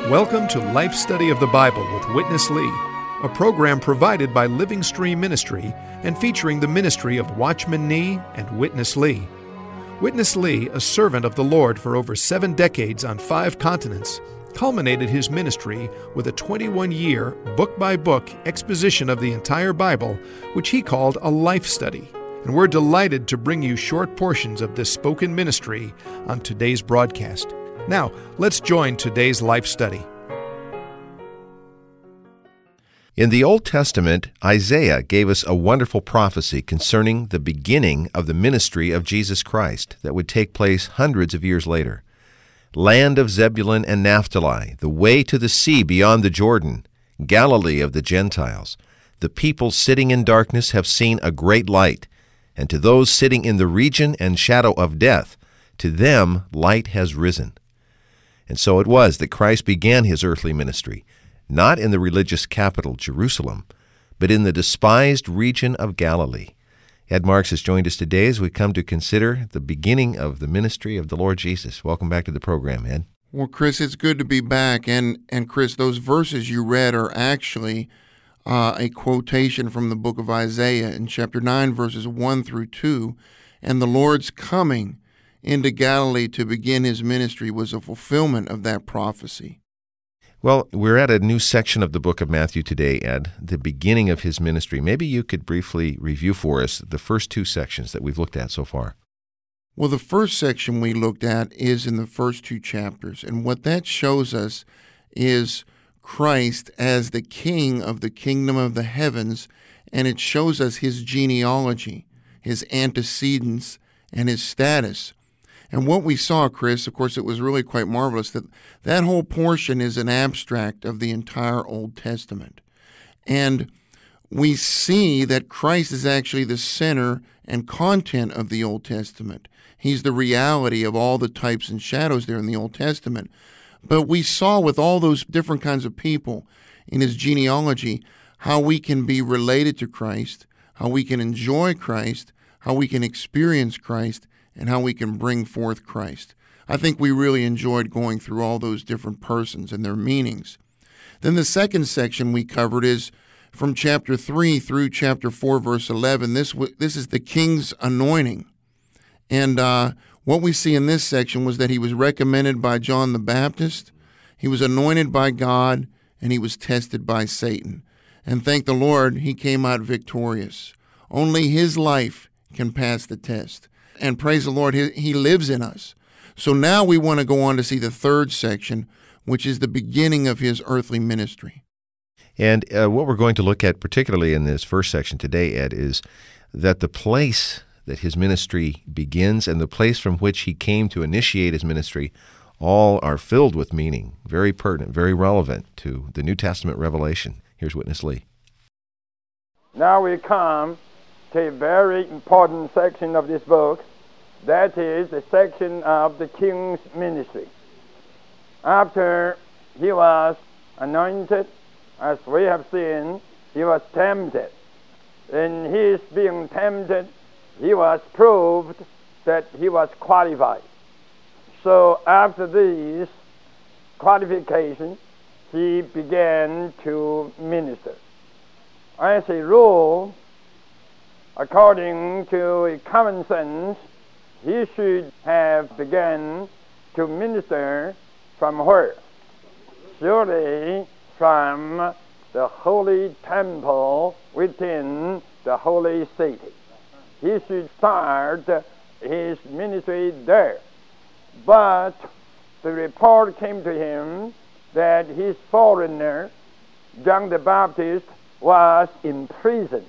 Welcome to Life Study of the Bible with Witness Lee, a program provided by Living Stream Ministry and featuring the ministry of Watchman Nee and Witness Lee. Witness Lee, a servant of the Lord for over 7 decades on 5 continents, culminated his ministry with a 21-year, book-by-book exposition of the entire Bible, which he called a life study. And we're delighted to bring you short portions of this spoken ministry on today's broadcast. Now, let's join today's life study. In the Old Testament, Isaiah gave us a wonderful prophecy concerning the beginning of the ministry of Jesus Christ that would take place hundreds of years later. Land of Zebulun and Naphtali, the way to the sea beyond the Jordan, Galilee of the Gentiles. The people sitting in darkness have seen a great light, and to those sitting in the region and shadow of death, to them light has risen. And so it was that Christ began his earthly ministry, not in the religious capital, Jerusalem, but in the despised region of Galilee. Ed Marks has joined us today as we come to consider the beginning of the ministry of the Lord Jesus. Welcome back to the program, Ed. Well, Chris, it's good to be back. And Chris, those verses you read are actually a quotation from the book of Isaiah in chapter 9, verses 1 through 2. And the Lord's coming into Galilee to begin his ministry was a fulfillment of that prophecy. Well, we're at a new section of the book of Matthew today, Ed, the beginning of his ministry. Maybe you could briefly review for us the first 2 sections that we've looked at so far. Well, the first section we looked at is in the first 2 chapters, and what that shows us is Christ as the King of the kingdom of the heavens, and it shows us his genealogy, his antecedents, and his status. And what we saw, Chris, of course, it was really quite marvelous that that whole portion is an abstract of the entire Old Testament. And we see that Christ is actually the center and content of the Old Testament. He's the reality of all the types and shadows there in the Old Testament. But we saw with all those different kinds of people in his genealogy how we can be related to Christ, how we can enjoy Christ, how we can experience Christ, and how we can bring forth Christ. I think we really enjoyed going through all those different persons and their meanings. Then the second section we covered is from chapter 3 through chapter 4, verse 11. This is the king's anointing. And what we see in this section was that he was recommended by John the Baptist, he was anointed by God, and he was tested by Satan. And thank the Lord, he came out victorious. Only his life can pass the test. And praise the Lord, he lives in us. So now we want to go on to see the third section, which is the beginning of his earthly ministry. And what we're going to look at particularly in this first section today, Ed, is that the place that his ministry begins and the place from which he came to initiate his ministry all are filled with meaning, very pertinent, very relevant to the New Testament revelation. Here's Witness Lee. Now we come to a very important section of this book, that is the section of the king's ministry. After he was anointed, as we have seen, he was tempted. In his being tempted, he was proved that he was qualified. So after these qualifications, he began to minister. As a rule, according to common sense, he should have begun to minister from where? Surely from the holy temple within the holy city. He should start his ministry there. But the report came to him that his forerunner, John the Baptist, was imprisoned.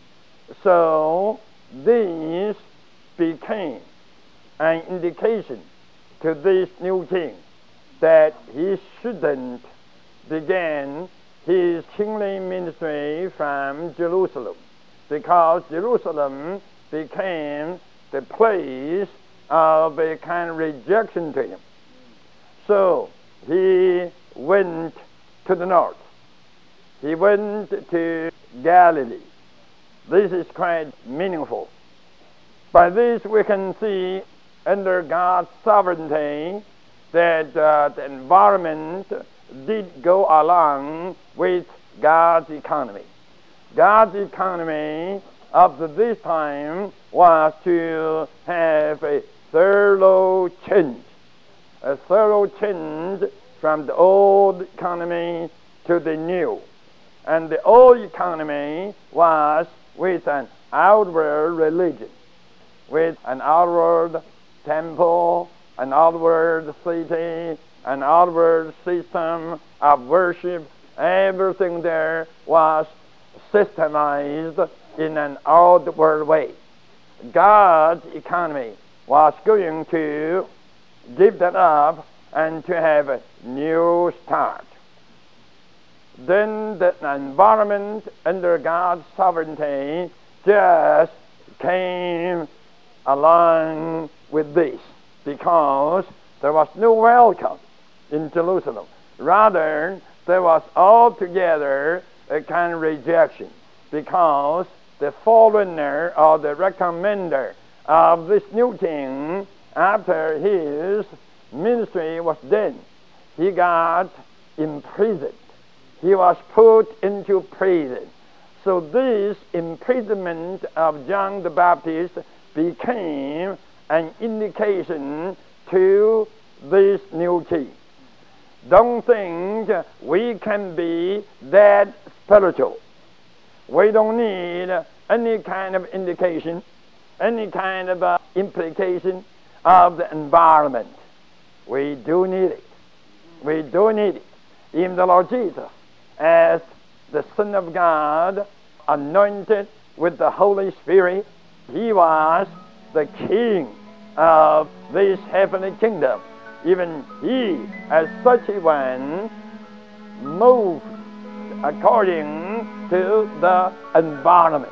So this became an indication to this new king that he shouldn't begin his kingly ministry from Jerusalem, because Jerusalem became the place of a kind of rejection to him. So he went to the north. He went to Galilee. This is quite meaningful. By this we can see under God's sovereignty that the environment did go along with God's economy. God's economy up to this time was to have a thorough change from the old economy to the new. And the old economy was with an outward religion, with an outward temple, an outward city, an outward system of worship. Everything there was systemized in an outward way. God's economy was going to give that up and to have a new start. Then the environment under God's sovereignty just came along with this, because there was no welcome in Jerusalem. Rather, there was altogether a kind of rejection, because the forerunner or the recommender of this new king, after his ministry was done, he got imprisoned. He was put into prison. So this imprisonment of John the Baptist became an indication to this new king. Don't think we can be that spiritual. We don't need any kind of indication, any kind of implication of the environment. We do need it. We do need it. Even the Lord Jesus, as the Son of God, anointed with the Holy Spirit, he was the king of this heavenly kingdom. Even he, as such a one, moved according to the environment.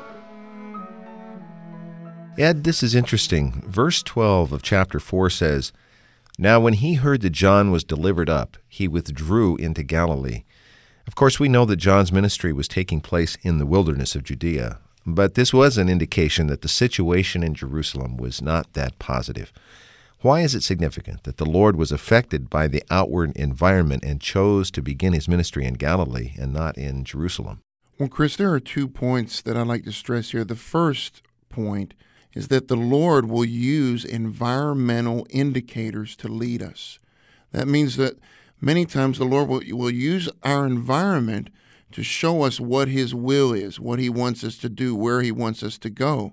Ed, this is interesting. Verse 12 of chapter 4 says, "Now when he heard that John was delivered up, he withdrew into Galilee." Of course, we know that John's ministry was taking place in the wilderness of Judea, but this was an indication that the situation in Jerusalem was not that positive. Why is it significant that the Lord was affected by the outward environment and chose to begin his ministry in Galilee and not in Jerusalem? Well, Chris, there are 2 points that I'd like to stress here. The first point is that the Lord will use environmental indicators to lead us. That means that many times the Lord will use our environment to show us what his will is, what he wants us to do, where he wants us to go.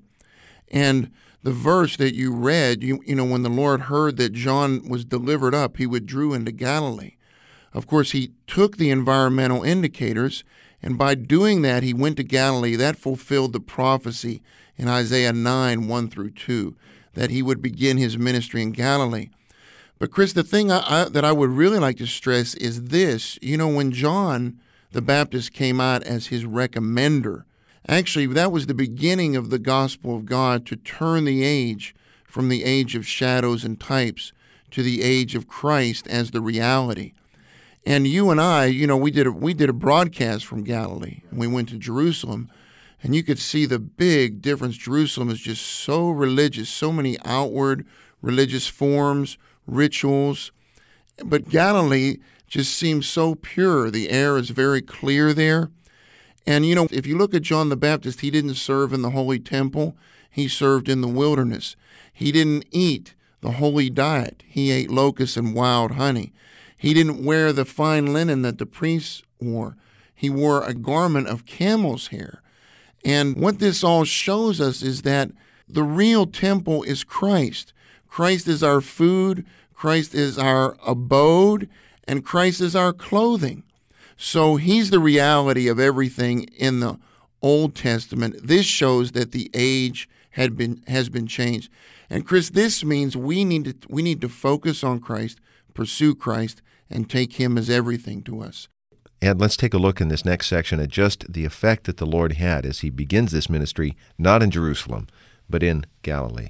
And the verse that you read, you know, when the Lord heard that John was delivered up, he withdrew into Galilee. Of course, he took the environmental indicators, and by doing that, he went to Galilee. That fulfilled the prophecy in Isaiah 9, 1 through 2, that he would begin his ministry in Galilee. But Chris, the thing that I would really like to stress is this. You know, when John the Baptist came out as his recommender, actually, that was the beginning of the gospel of God to turn the age from the age of shadows and types to the age of Christ as the reality. And you and I, you know, we did a broadcast from Galilee. We went to Jerusalem, and you could see the big difference. Jerusalem is just so religious, so many outward religious forms, rituals. But Galilee just seems so pure. The air is very clear there. And, you know, if you look at John the Baptist, he didn't serve in the holy temple. He served in the wilderness. He didn't eat the holy diet. He ate locusts and wild honey. He didn't wear the fine linen that the priests wore. He wore a garment of camel's hair. And what this all shows us is that the real temple is Christ. Christ is our food. Christ is our abode. And Christ is our clothing. So he's the reality of everything in the Old Testament. This shows that the age has been changed. And Chris, this means we need to focus on Christ, pursue Christ, and take him as everything to us. And let's take a look in this next section at just the effect that the Lord had as he begins this ministry, not in Jerusalem, but in Galilee.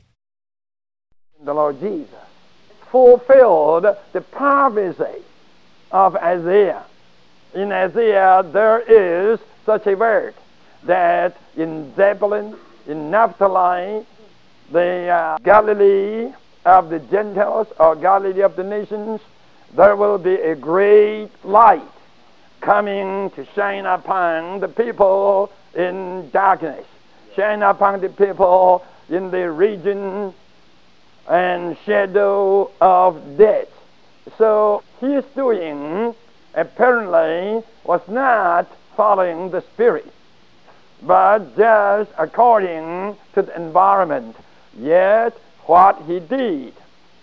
The Lord Jesus fulfilled the prophecy of Isaiah. In Isaiah, there is such a word that in Zebulun, in Naphtali, the Galilee of the Gentiles or Galilee of the nations, there will be a great light coming to shine upon the people in darkness, shine upon the people in the region and shadow of death. So his doing apparently was not following the Spirit, but just according to the environment. Yet what he did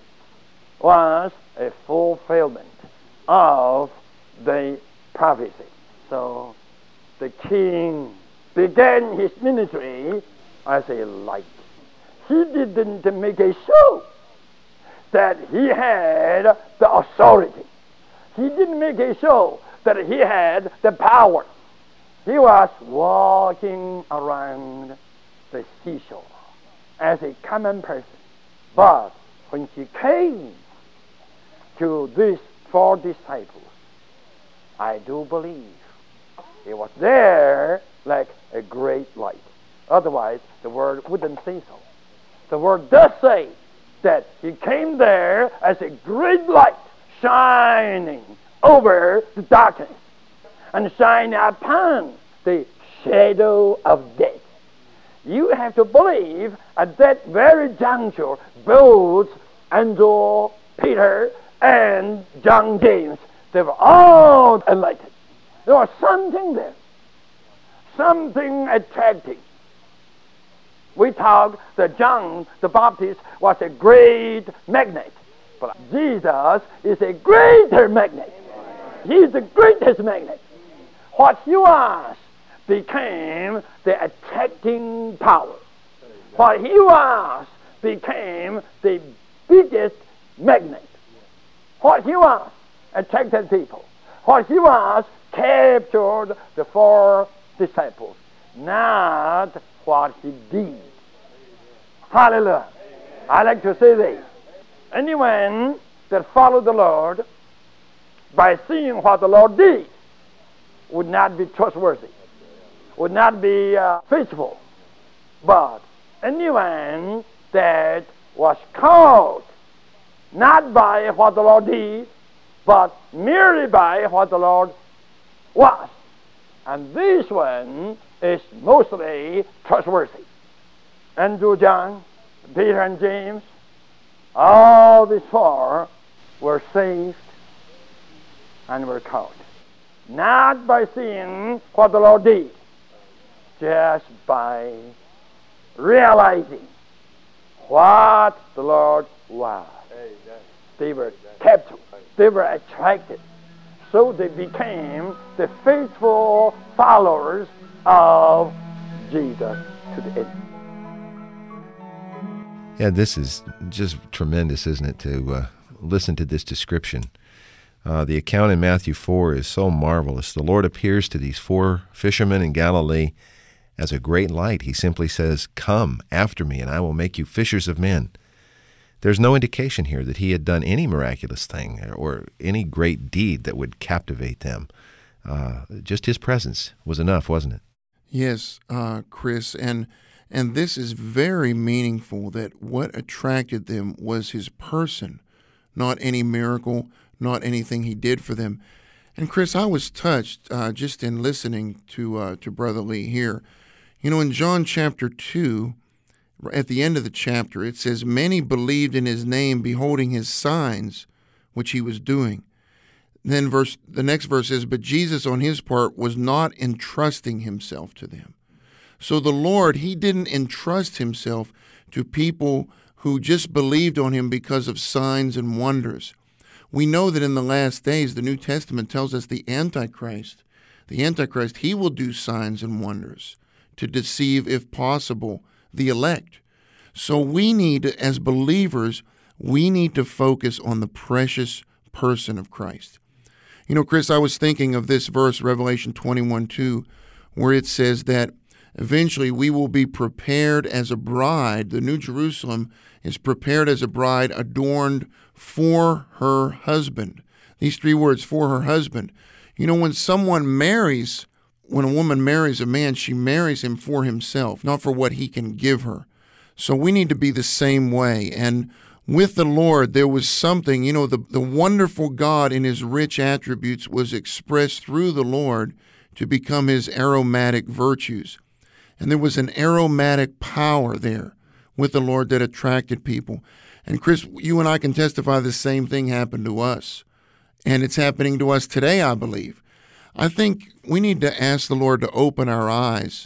was a fulfillment of the prophecy. So the king began his ministry as a light. He didn't make a show that he had the authority. He didn't make a show that he had the power. He was walking around the seashore as a common person. But when he came to these 4 disciples, I do believe he was there like a great light. Otherwise, the word wouldn't say so. The word does say that he came there as a great light shining over the darkness and shining upon the shadow of death. You have to believe at that very juncture, both Andrew, Peter, and John James, they were all enlightened. There was something there, something attractive. We talk that John the Baptist was a great magnet, but Jesus is a greater magnet. He is the greatest magnet. What he was became the attracting power. What he was became the biggest magnet. What he was attracted people. What he was captured the 4 disciples. Not what he did. Hallelujah. I like to say this. Anyone that followed the Lord by seeing what the Lord did would not be trustworthy, would not be faithful. But anyone that was caught not by what the Lord did, but merely by what the Lord was, and this one is mostly trustworthy. Andrew, John, Peter, and James, all these 4 were saved and were caught. Not by seeing what the Lord did, just by realizing what the Lord was. They were captured. They were attracted. So they became the faithful followers of Jesus to the end. Yeah, this is just tremendous, isn't it, to listen to this description. The account in Matthew 4 is so marvelous. The Lord appears to these 4 fishermen in Galilee as a great light. He simply says, "Come after me, and I will make you fishers of men." There's no indication here that he had done any miraculous thing or any great deed that would captivate them. Just his presence was enough, wasn't it? Yes, Chris, and this is very meaningful, that what attracted them was his person, not any miracle, not anything he did for them. And Chris, I was touched just in listening to Brother Lee here. You know, in John chapter 2, at the end of the chapter, it says, "Many believed in his name, beholding his signs, which he was doing." Then the next verse is, "But Jesus on his part was not entrusting himself to them." So the Lord, he didn't entrust himself to people who just believed on him because of signs and wonders. We know that in the last days, the New Testament tells us the Antichrist, he will do signs and wonders to deceive, if possible, the elect. So we need, as believers, we need to focus on the precious person of Christ. You know, Chris, I was thinking of this verse, Revelation 21:2, where it says that eventually we will be prepared as a bride. The New Jerusalem is prepared as a bride adorned for her husband. These 3 words, for her husband. You know, when a woman marries a man, she marries him for himself, not for what he can give her. So we need to be the same way. And With the Lord, there was something, the wonderful God in his rich attributes was expressed through the Lord to become his aromatic virtues. And there was an aromatic power there with the Lord that attracted people. And Chris, you and I can testify the same thing happened to us. And it's happening to us today, I believe. I think we need to ask the Lord to open our eyes,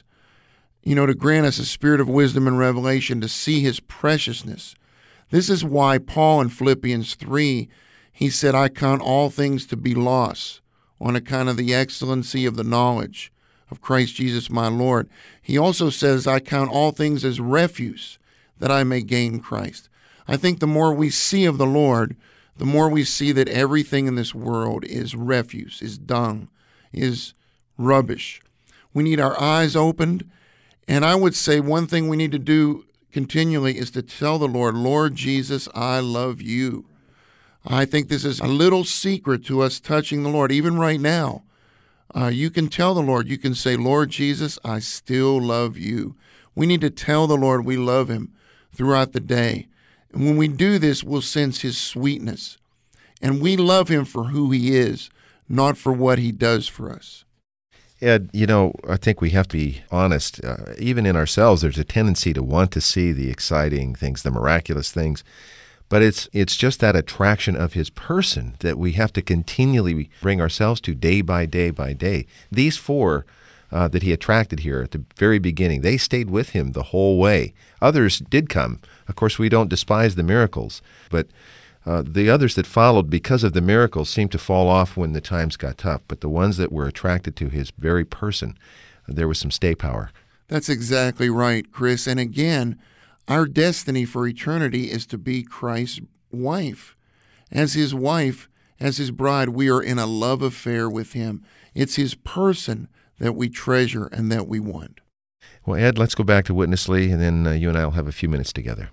to grant us a spirit of wisdom and revelation to see his preciousness. This is why Paul in Philippians 3, he said, I count all things to be loss on account of the excellency of the knowledge of Christ Jesus my Lord. He also says, I count all things as refuse that I may gain Christ. I think the more we see of the Lord, the more we see that everything in this world is refuse, is dung, is rubbish. We need our eyes opened, and I would say one thing we need to do continually is to tell the Lord, Lord Jesus, I love you. I think this is a little secret to us touching the Lord. Even right now, you can tell the Lord, you can say, Lord Jesus, I still love you. We need to tell the Lord we love him throughout the day. And when we do this, we'll sense his sweetness. And we love him for who he is, not for what he does for us. Ed, I think we have to be honest. Even in ourselves, there's a tendency to want to see the exciting things, the miraculous things. But it's just that attraction of his person that we have to continually bring ourselves to day by day by day. These four that he attracted here at the very beginning, they stayed with him the whole way. Others did come. Of course, we don't despise the miracles, but the others that followed because of the miracles seemed to fall off when the times got tough. But the ones that were attracted to his very person, there was some stay power. That's exactly right, Chris. And again, our destiny for eternity is to be Christ's wife. As his wife, as his bride, we are in a love affair with him. It's his person that we treasure and that we want. Well, Ed, let's go back to Witness Lee, and then you and I will have a few minutes together.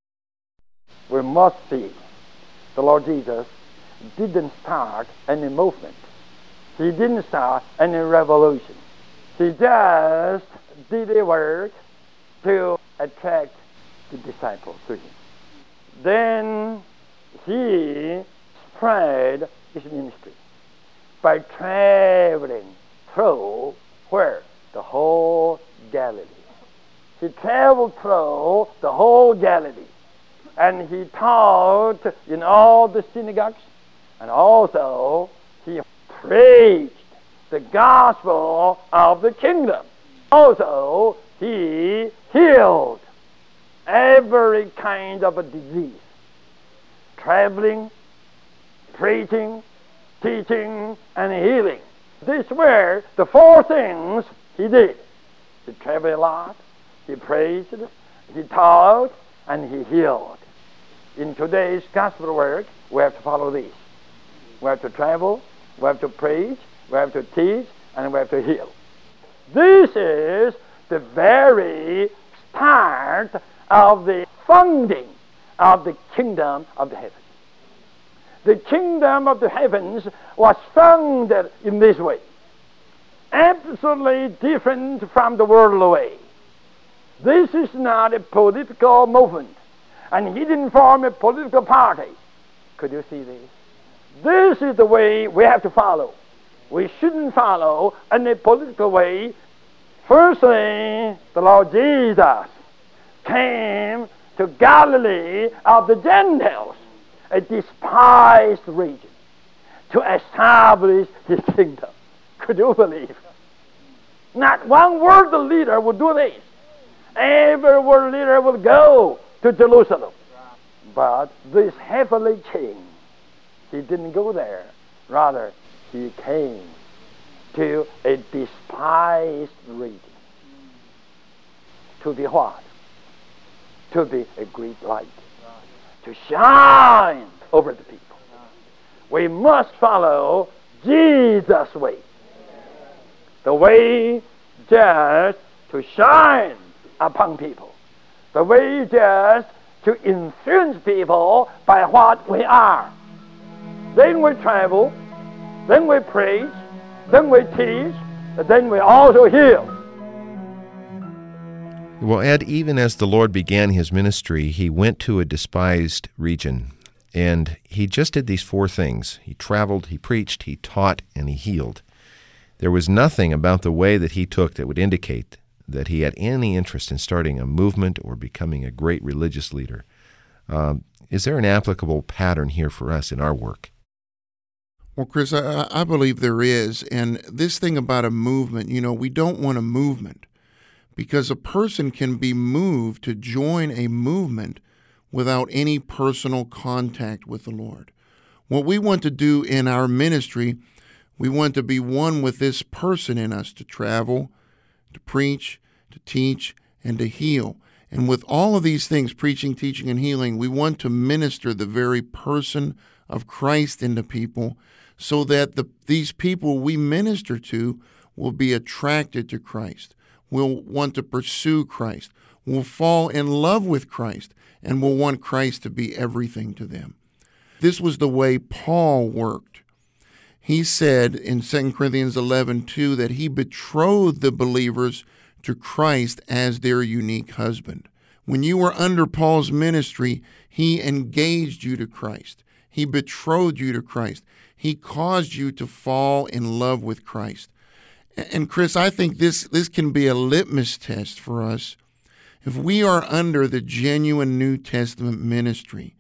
We must see the Lord Jesus didn't start any movement. He didn't start any revolution. He just did a work to attract the disciples to him. Then he spread his ministry by traveling through where? The whole Galilee. He traveled through the whole Galilee. And he taught in all the synagogues, and also he preached the gospel of the kingdom. Also, he healed every kind of a disease. Traveling, preaching, teaching, and healing. These were the four things he did. He traveled a lot, he preached, he taught, and he healed. In today's gospel work, we have to follow these. We have to travel, we have to preach, we have to teach, and we have to heal. This is the very start of the founding of the kingdom of the heavens. The kingdom of the heavens was founded in this way. Absolutely different from the worldly way. This is not a political movement. And he didn't form a political party. Could you see this? This is the way we have to follow. We shouldn't follow any political way. Firstly, the Lord Jesus came to Galilee of the Gentiles, a despised region, to establish his kingdom. Could you believe? Not one world leader would do this. Every world leader would go to Jerusalem. But this heavenly king, he didn't go there. Rather, he came to a despised region. To be what? To be a great light. To shine over the people. We must follow Jesus' way. The way just to shine upon people. The way just to influence people by what we are. Then we travel, then we preach, then we teach, then we also heal. Well, Ed, even as the Lord began his ministry, he went to a despised region, and he just did these 4 things. He traveled, he preached, he taught, and he healed. There was nothing about the way that he took that would indicate that he had any interest in starting a movement or becoming a great religious leader. Is there an applicable pattern here for us in our work? Well, Chris, I believe there is. And this thing about a movement, we don't want a movement, because a person can be moved to join a movement without any personal contact with the Lord. What we want to do in our ministry, we want to be one with this person in us, to travel, to preach, to teach, and to heal. And with all of these things, preaching, teaching, and healing, we want to minister the very person of Christ into people, so that these people we minister to will be attracted to Christ, will want to pursue Christ, will fall in love with Christ, and will want Christ to be everything to them. This was the way Paul worked. He said in 2 Corinthians 11:2 that he betrothed the believers to Christ as their unique husband. When you were under Paul's ministry, he engaged you to Christ. He betrothed you to Christ. He caused you to fall in love with Christ. And Chris, I think this can be a litmus test for us. If we are under the genuine New Testament ministry,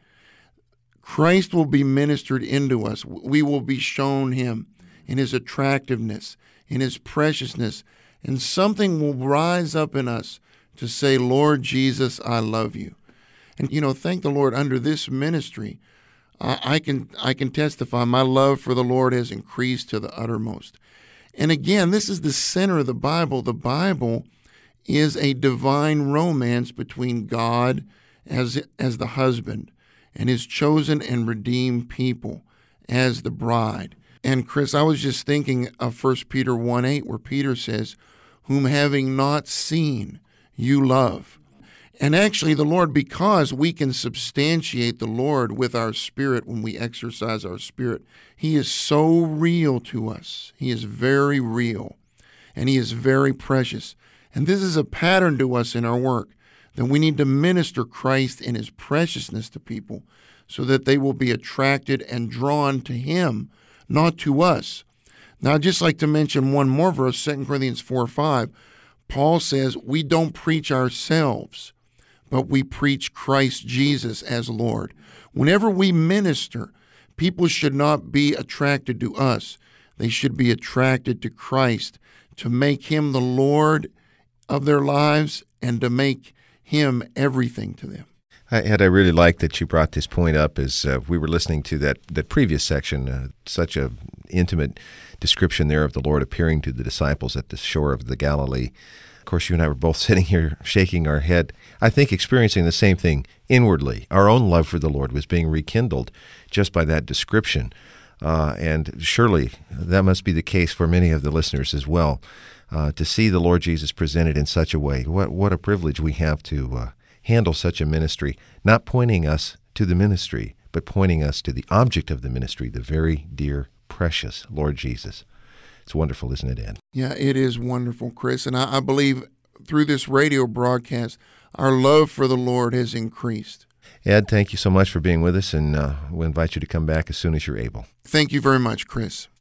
Christ will be ministered into us. We will be shown him in his attractiveness, in his preciousness, and something will rise up in us to say, Lord Jesus, I love you. And, thank the Lord, under this ministry, I can testify my love for the Lord has increased to the uttermost. And again, this is the center of the Bible. The Bible is a divine romance between God as the husband and his chosen and redeemed people as the bride. And Chris, I was just thinking of 1 Peter 1:8, where Peter says, whom having not seen, you love. And actually the Lord, because we can substantiate the Lord with our spirit when we exercise our spirit, he is so real to us. He is very real, and he is very precious. And this is a pattern to us in our work, that we need to minister Christ in his preciousness to people so that they will be attracted and drawn to him, not to us. Now, I'd just like to mention one more verse, 2 Corinthians 4:5. Paul says, we don't preach ourselves, but we preach Christ Jesus as Lord. Whenever we minister, people should not be attracted to us. They should be attracted to Christ, to make him the Lord of their lives and to make him everything to them. Ed, I really like that you brought this point up as we were listening to that previous section, such a intimate description there of the Lord appearing to the disciples at the shore of the Galilee. Of course, you and I were both sitting here shaking our head, I think experiencing the same thing inwardly. Our own love for the Lord was being rekindled just by that description. And surely that must be the case for many of the listeners as well, to see the Lord Jesus presented in such a way. What a privilege we have to handle such a ministry, not pointing us to the ministry, but pointing us to the object of the ministry, the very dear, precious Lord Jesus. It's wonderful, isn't it, Ed? Yeah, it is wonderful, Chris. And I believe through this radio broadcast, our love for the Lord has increased. Ed, thank you so much for being with us, and we'll invite you to come back as soon as you're able. Thank you very much, Chris.